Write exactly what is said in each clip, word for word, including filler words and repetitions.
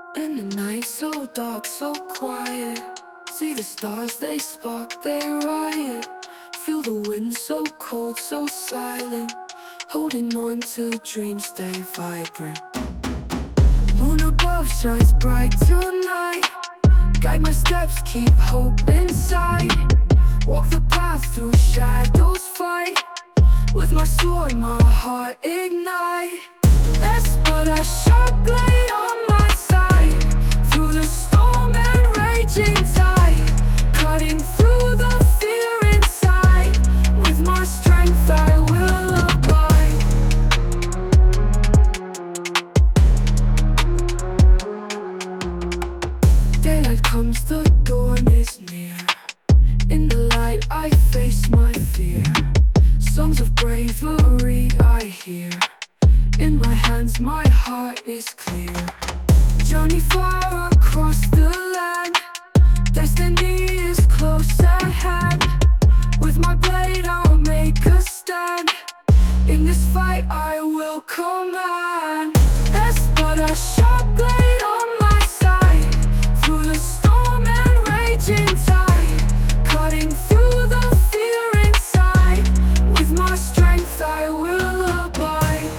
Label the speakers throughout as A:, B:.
A: In the night so dark, so quiet, see the stars, they spark, they riot. Feel the wind so cold, so silent, holding on to dreams, stay vibrant. Moon above shines bright tonight, guide my steps, keep hope inside. Walk the path through shadows, fight with my sword, my heart ignite. That's but a sharp blade on my side, through the storm and raging tide, cutting through the fear inside. With my strength I will abide. Daylight comes, the dawn is near. In the light I face my fear. Songs of bravery I hear. In my hands my heart is clear. Journey far across the land, destiny is close at hand. With my blade I'll make a stand. In this fight I will command. There's but a sharp blade on my side, through the storm and raging tide, cutting through the fear inside. With my strength I will abide.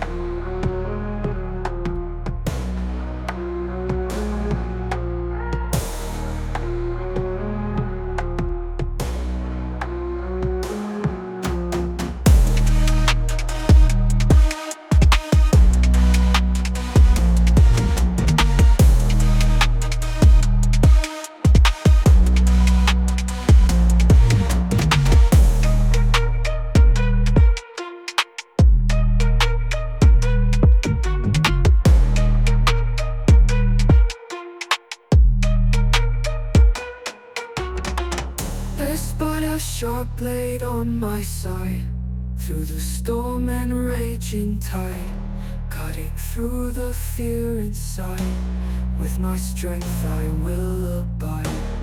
A: There's but a sharp blade on my side, through the storm and raging tide, cutting through the fear inside. With my strength I will abide.